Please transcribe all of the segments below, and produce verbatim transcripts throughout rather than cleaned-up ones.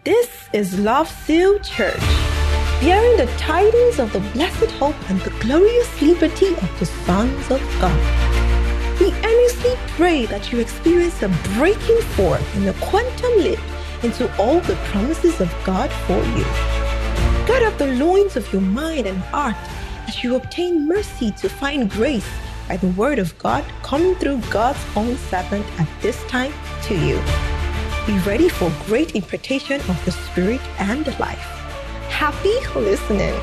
This is Love Seal Church, bearing the tidings of the blessed hope and the glorious liberty of the sons of God. We earnestly pray that you experience a breaking forth in the quantum leap into all the promises of God for you. Gird up the loins of your mind and heart as you obtain mercy to find grace by the word of God coming through God's own servant at this time to you. Be ready for great impartation of the Spirit and life. Happy listening.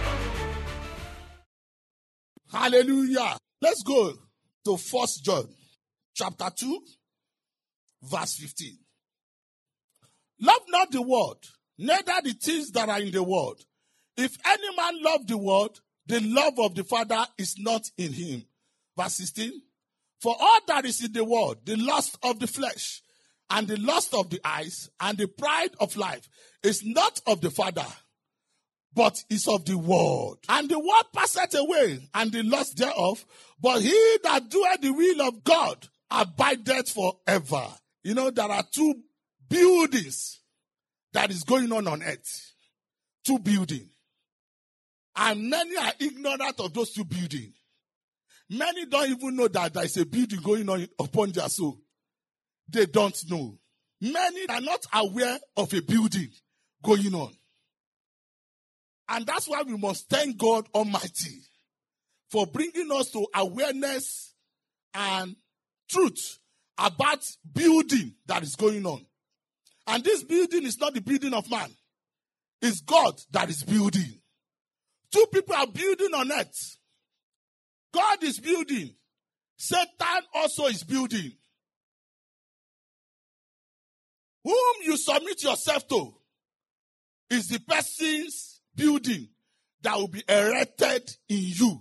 Hallelujah. Let's go to First John chapter two, verse fifteen. Love not the world, neither the things that are in the world. If any man love the world, the love of the Father is not in him. Verse sixteen. For all that is in the world, the lust of the flesh, and the lust of the eyes, and the pride of life, is not of the Father, but is of the world. And the world passeth away, and the lust thereof, but he that doeth the will of God abideth forever. You know, there are two buildings that is going on on earth. Two buildings. And many are ignorant of those two buildings. Many don't even know that there is a building going on upon their soul. They don't know. Many are not aware of a building going on. And that's why we must thank God Almighty for bringing us to awareness and truth about building that is going on. And this building is not the building of man. It's God that is building. Two people are building on earth. God is building. Satan also is building. Whom you submit yourself to is the person's building that will be erected in you.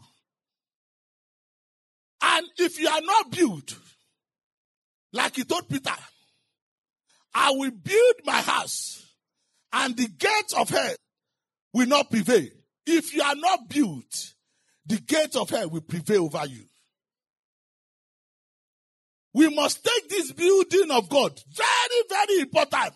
And if you are not built, like he told Peter, I will build my house, and the gates of hell will not prevail. If you are not built, the gates of hell will prevail over you. We must take this building of God very, very important.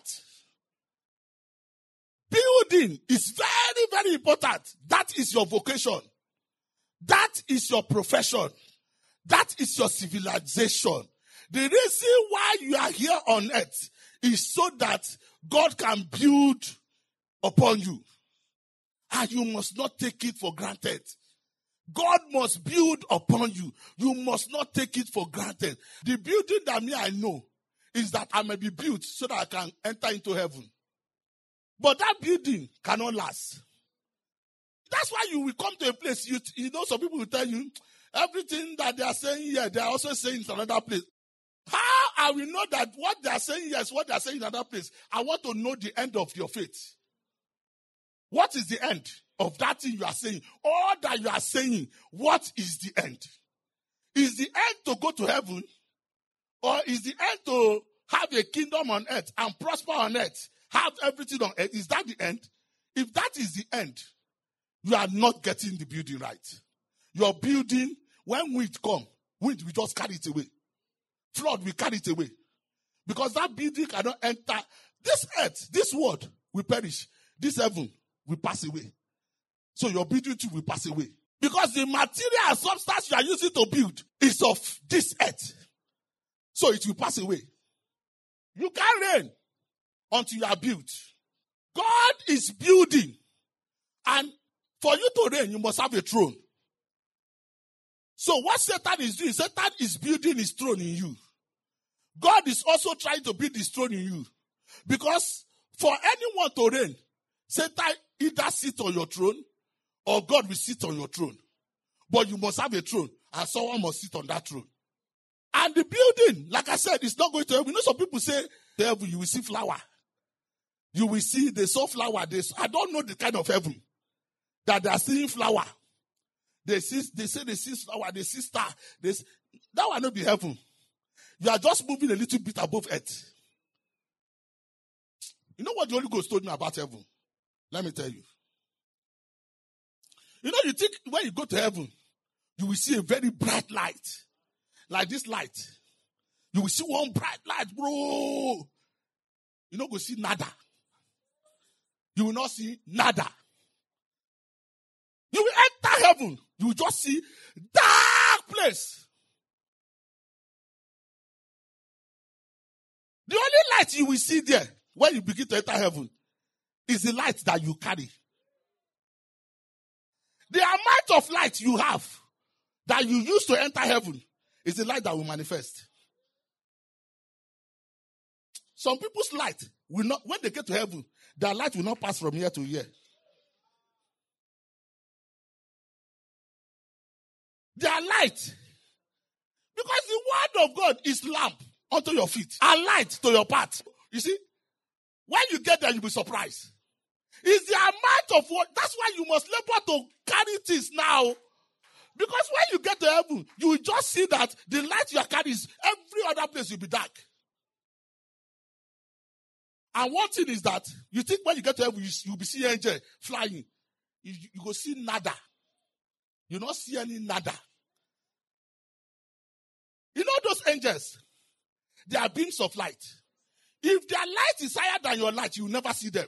Building is very, very important. That is your vocation. That is your profession. That is your civilization. The reason why you are here on earth is so that God can build upon you. And you must not take it for granted. God must build upon you. You must not take it for granted. The building that me I know is that I may be built so that I can enter into heaven. But that building cannot last. That's why you will come to a place, you, you know, some people will tell you, everything that they are saying here, they are also saying in another place. How I will know that what they are saying here is what they are saying in another place? I want to know the end of your faith. What is the end of that thing you are saying? All that you are saying, what is the end? Is the end to go to heaven? Or is the end to have a kingdom on earth and prosper on earth? Have everything on earth? Is that the end? If that is the end, you are not getting the building right. Your building, when wind come, wind will just carry it away. Flood will carry it away. Because that building cannot enter. This earth, this world will perish. This heaven will pass away. So your building too will pass away. Because the material and substance you are using to build is of this earth. So it will pass away. You can't reign until you are built. God is building. And for you to reign, you must have a throne. So what Satan is doing, Satan is building his throne in you. God is also trying to build his throne in you. Because for anyone to reign, Satan either sit on your throne or God will sit on your throne. But you must have a throne and someone must sit on that throne. And the building, like I said, is not going to heaven. You know, some people say, heaven, you will see flower. You will see, they saw flower. They saw, I don't know the kind of heaven that they are seeing flower. They see, they say they see flower, they see star. They see, that will not be heaven. You are just moving a little bit above earth. You know what the Holy Ghost told me about heaven? Let me tell you. You know, you think when you go to heaven, you will see a very bright light. Like this light. You will see one bright light, bro. You know, go see nada. you will not see nada. You will enter heaven, you will just see dark place. The only light you will see there when you begin to enter heaven is the light that you carry. The amount of light you have that you use to enter heaven is the light that will manifest. Some people's light will not, when they get to heaven, their light will not pass from year to year. Their light, because the word of God is lamp unto your feet and light to your path. You see, when you get there, you'll be surprised. It's the amount of what, that's why you must labor to carry things now. Because when you get to heaven, you will just see that the light you are carrying is every other place will be dark. And one thing is that you think when you get to heaven, you, you'll be seeing angel flying. You, you go see nada. You not see any nada. You know those angels? They are beams of light. If their light is higher than your light, you will never see them.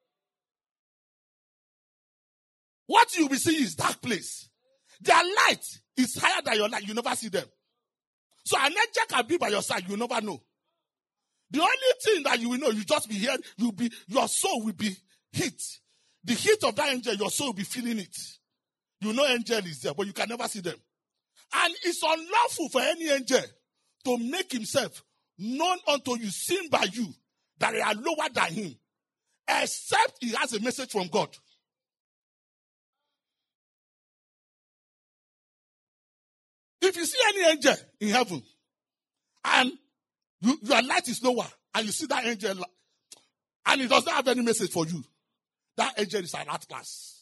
What you will see is dark place. Their light is higher than your light. You never see them. So an angel can be by your side. You never know. The only thing that you will know, you just be here. You be your soul will be hit. The heat of that angel, your soul will be feeling it. You know angel is there, but you can never see them. And it's unlawful for any angel to make himself known unto you, seen by you, that they are lower than him, except he has a message from God. If you see any angel in heaven, and you, your light is lower, and you see that angel, and he does not have any message for you, that angel is an art class.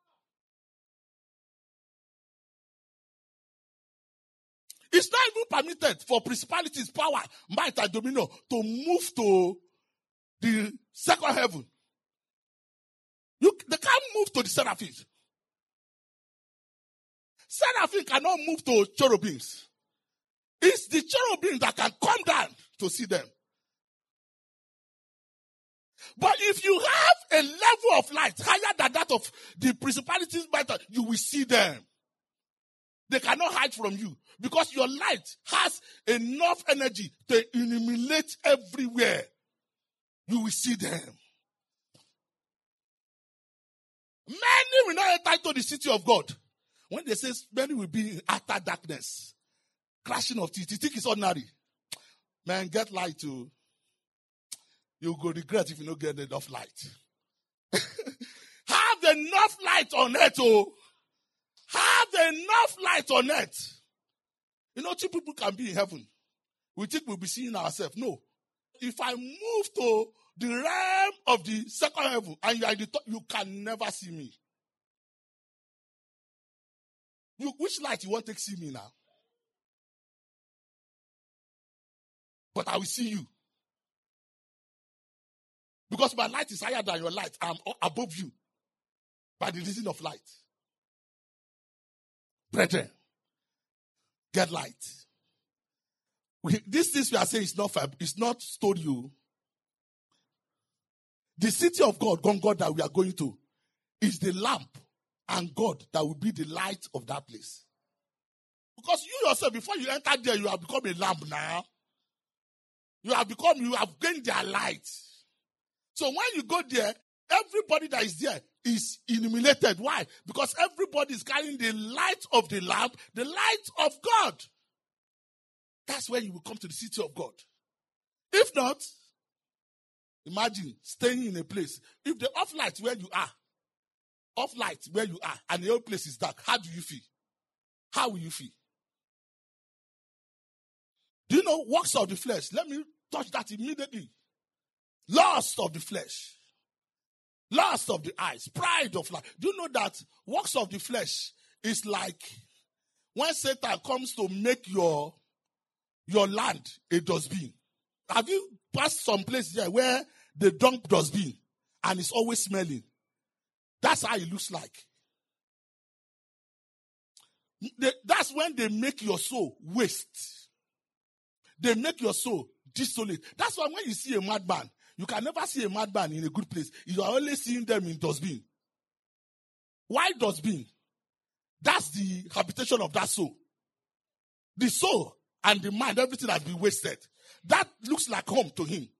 It's not even permitted for principalities, power, might, and dominion to move to the second heaven. You, they can't move to the seraphims. Seraphim cannot move to cherubims. It's the cherubims that can come down to see them. But if you have a level of light higher than that of the principalities, you will see them. They cannot hide from you because your light has enough energy to illuminate everywhere. You will see them. Many will not enter into the city of God. When they say many will be in utter darkness, crashing of teeth, you think it's ordinary. Man, get light too. You go regret if you don't get enough light. Have enough light on it, oh. Have enough light on it. You know, two people can be in heaven. We think we'll be seeing ourselves. No. If I move to the realm of the second heaven and you are in the top, you can never see me. You, which light you want to see me now? But I will see you. Because my light is higher than your light. I'm above you. By the reason of light. Brethren, get light. We, these things we are saying is not it's not story. The city of God, God that we are going to, is the lamp, and God that will be the light of that place. Because you yourself, before you enter there, you have become a lamp now. You have become, you have gained their light. So when you go there, everybody that is there is illuminated. Why? Because everybody is carrying the light of the lamp, the light of God. That's when you will come to the city of God. If not, imagine staying in a place. If the off light where you are, off light where you are, and the whole place is dark, how do you feel? How will you feel? Do you know works of the flesh? Let me touch that immediately. Lust of the flesh. Lust of the eyes. Pride of life. Do you know that works of the flesh is like when Satan comes to make your, your land a dustbin? Have you passed some place there where they dump dustbin and it's always smelling? That's how it looks like. They, that's when they make your soul waste. They make your soul desolate. That's why when you see a madman, You can never see a madman in a good place. You are only seeing them in dustbin. Why dustbin? That's the habitation of that soul. The soul and the mind, everything has been wasted. That looks like home to him.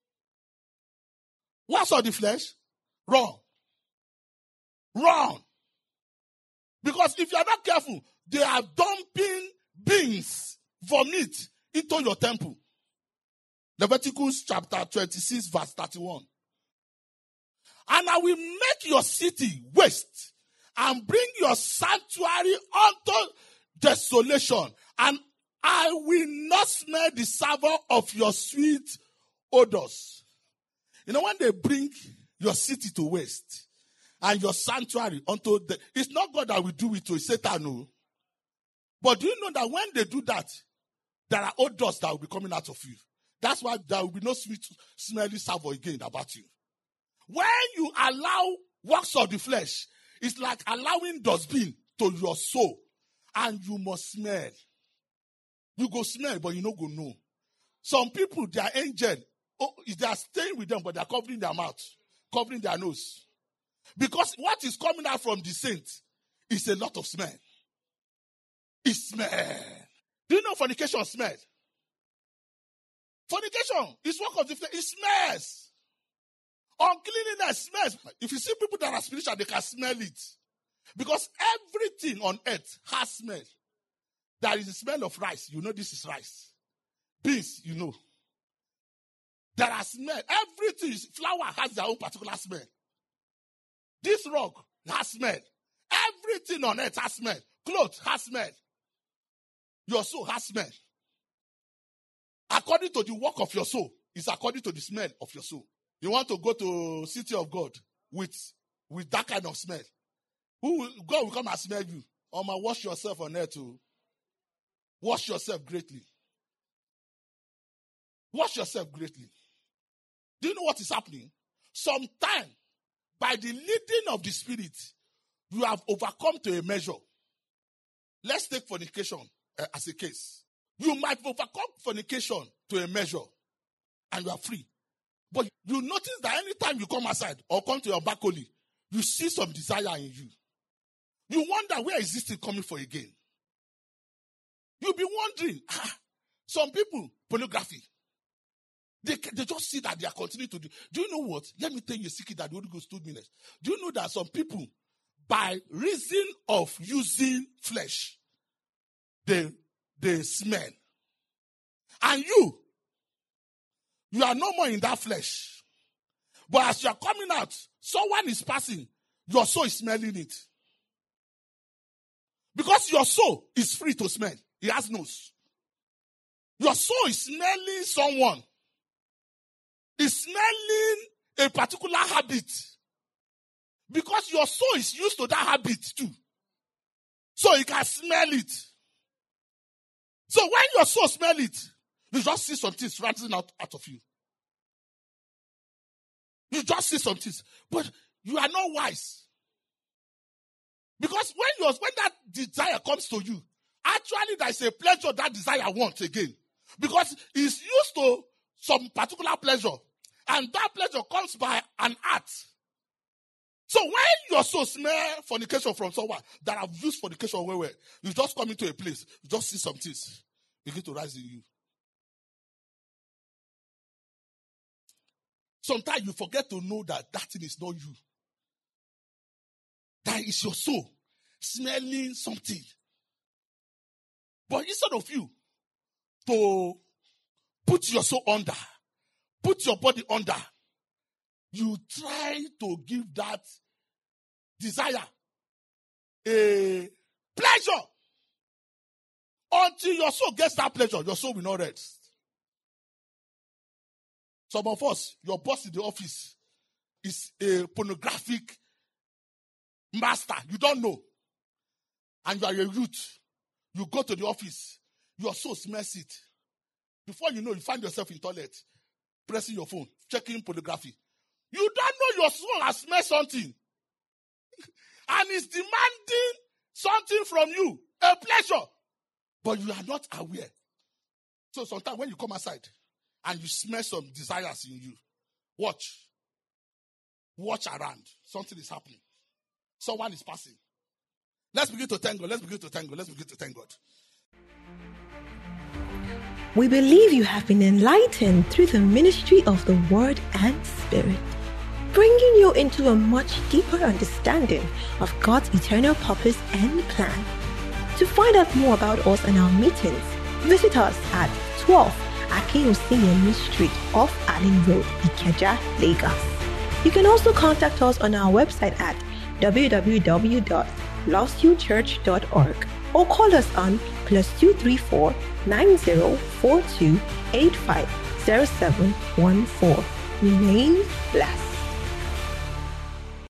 What's all the flesh? Wrong. Wrong. Because if you are not careful, they are dumping beans, vomit, into your temple. Leviticus chapter twenty-six, verse thirty-one. And I will make your city waste and bring your sanctuary unto desolation, and I will not smell the savour of your sweet odors. You know, when they bring your city to waste and your sanctuary unto the, it's not God that will do it to Satan, no. But do you know that when they do that, there are odors that will be coming out of you? That's why there will be no sweet, smelly savour again about you. When you allow works of the flesh, it's like allowing dustbin to your soul, and you must smell. You go smell, but you no go know. Some people, they are angel. Oh, they are staying with them, but they are covering their mouth, covering their nose. Because what is coming out from the saint is a lot of smell. It smells. Do you know fornication smells? Fornication is work of the flesh. It smells. Uncleanness smells. If you see people that are spiritual, they can smell it. Because everything on earth has smell. There is a smell of rice. You know this is rice. Beans, you know. There are smell. Everything, is, flour has their own particular smell. This rock has smell. Everything on earth has smell. Clothes has smell. Your soul has smell. According to the work of your soul, is according to the smell of your soul. You want to go to city of God with, with that kind of smell. Who will, God will come and smell you. Oh, man, wash yourself on earth too. Wash yourself greatly. Wash yourself greatly. Do you know what is happening? Sometimes, by the leading of the Spirit, you have overcome to a measure. Let's take fornication uh, as a case. You might overcome fornication to a measure, and you are free. But you notice that anytime you come outside or come to your balcony, you see some desire in you. You wonder, where is this thing coming for again? You'll be wondering, ah, some people, pornography. They, they just see that they are continuing to do. Do you know what? Let me tell you a secret that the Holy Ghost told me next. Do you know that some people, by reason of using flesh, they, they smell. And you, you are no more in that flesh. But as you are coming out, someone is passing, your soul is smelling it. Because your soul is free to smell. It has nose. Your soul is smelling someone. It's smelling a particular habit. Because your soul is used to that habit too. So it can smell it. So when your soul smells it, you just see some things rising out, out of you. You just see some things. But you are not wise. Because when, you're, when that desire comes to you, actually there is a pleasure that desire wants again. Because it's used to some particular pleasure. And that pleasure comes by an act. So when your soul smell fornication from someone that have used fornication well, well, you just come into a place, you just see some things begin to rise in you. Sometimes you forget to know that that thing is not you. That is your soul smelling something. But instead of you to put your soul under, put your body under, you try to give that desire a pleasure. Until your soul gets that pleasure, your soul will not rest. Some of us, your boss in the office is a pornographic master. You don't know. And you are a youth. You go to the office. Your soul smells it. Before you know, you find yourself in toilet, pressing your phone, checking pornography. You don't know your soul has smelled something. And it's demanding something from you. A pleasure. But you are not aware. So sometimes when you come outside and you smell some desires in you, Watch. Watch around. Something is happening. Someone is passing. Let's begin to thank God. Let's begin to thank God. Let's begin to thank God. We believe you have been enlightened through the ministry of the Word and Spirit, bringing you into a much deeper understanding of God's eternal purpose and plan. To find out more about us and our meetings, visit us at twelve Akinwusinemi Street off Allen Road, Ikeja, Lagos. You can also contact us on our website at w w w dot lost you church dot org or call us on plus two three four nine zero four two eight five zero seven one four. Remain blessed.